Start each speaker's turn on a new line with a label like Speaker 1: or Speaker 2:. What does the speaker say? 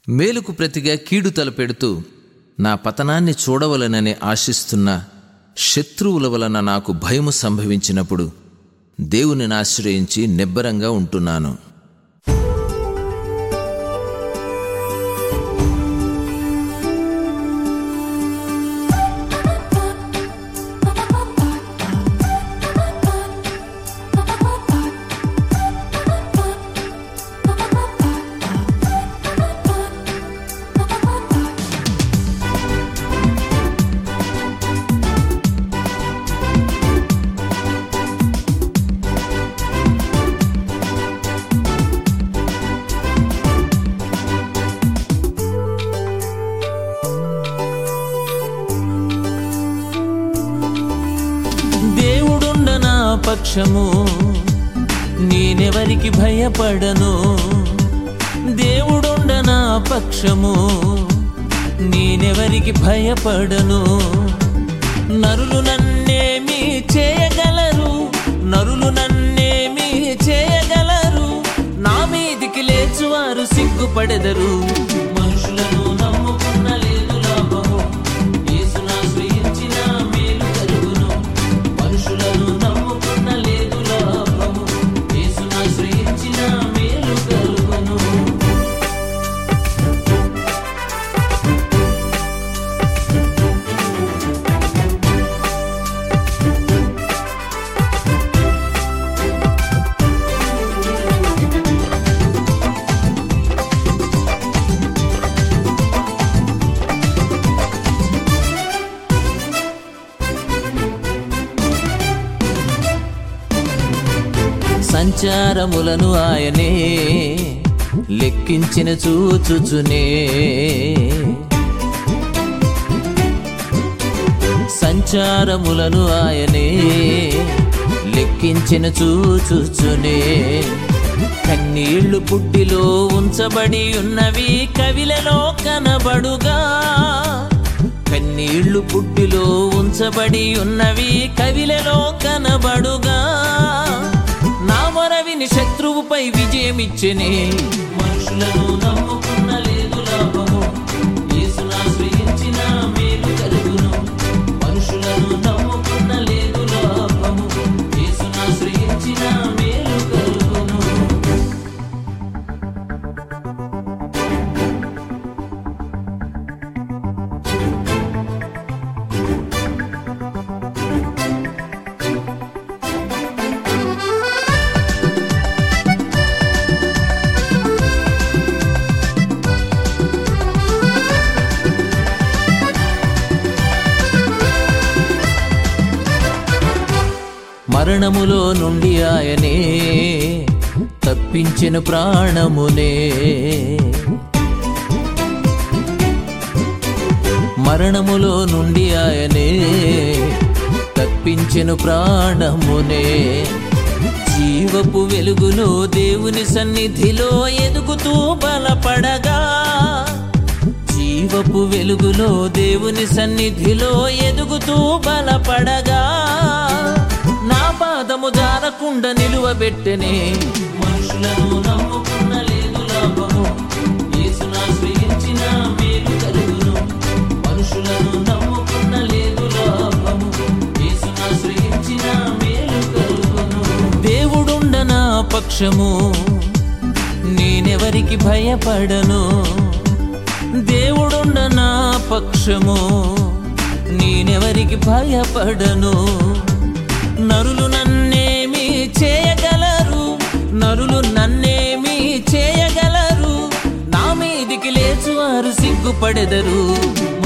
Speaker 1: మేలుకు ప్రతిగా కీడు తలపెడుతూ నా పతనాన్ని చూడవలనని ఆశిస్తున్న శత్రువుల వలన నాకు భయము సంభవించినప్పుడు దేవునిని ఆశ్రయించి నిబ్బరంగా ఉంటున్నాను.
Speaker 2: పక్షము నేనెవరికి భయపడను, దేవుడుండ నా పక్షము నేనెవరికి భయపడను. నరులు నన్నేమి చేయగలరు, నరులు నన్నేమి చేయగలరు, నా మీదికి లేచువారు సిగ్గుపడెదరు. మనుషులను నమ్ముకున్న లేదు లాభము, యేసును ఆశ్రయించిన మేలు కలుగును. మనుషులను నమ్ముకున్న లేదు లాభము, యేసును ఆశ్రయించిన మేలు కలుగును. సంచారములను ఆయనే లెక్కించిన చూచుచునే, సంచారములను ఆయనే లెక్కించిన చూచుచునే. కన్నీళ్లు పుట్టిలో ఉంచబడి ఉన్నవి కవిలలో కనబడుగా, కన్నీళ్లు పుట్టిలో ఉంచబడి ఉన్నవి కవిలలో కనబడుగా. నా మొరవిని శత్రువుపై విజయమిచ్చెనే. మనుషులను నమ్ముకున్న లేదు లాభము, యేసును ఆశ్రయించిన మేలు కలుగును. మనుషులను నమ్ముకున్న లేదు లాభము, యేసును ఆశ్రయించిన మేలు కలుగును. మరణములో నుండి ఆయనే తప్పించిన ప్రాణమునే, మరణములో నుండి ఆయనే తప్పించిన ప్రాణమునే. జీవపు వెలుగులో దేవుని సన్నిధిలో ఎదుగుతూ బలపడగా, జీవపు వెలుగులో దేవుని సన్నిధిలో ఎదుగుతూ బలపడగా. నా పాదము జారకుండా నిలువబెట్టెనే. మనుషులను నమ్ముకున్న లేదు లాభము, యేసును ఆశ్రయించిన మేలు కలుగును. మనుషులను నమ్ముకున్న లేదు లాభము, యేసును ఆశ్రయించిన మేలు కలుగును. దేవుడుండ నా పక్షము నేనెవరికి భయపడను, దేవుడుండ నా పక్షము నేనెవరికి భయపడను. నరులు నన్నేమి చేయగలరు, నరులు నన్నేమి చేయగలరు, నా మీదికి లేచువారు సిగ్గుపడెదరు.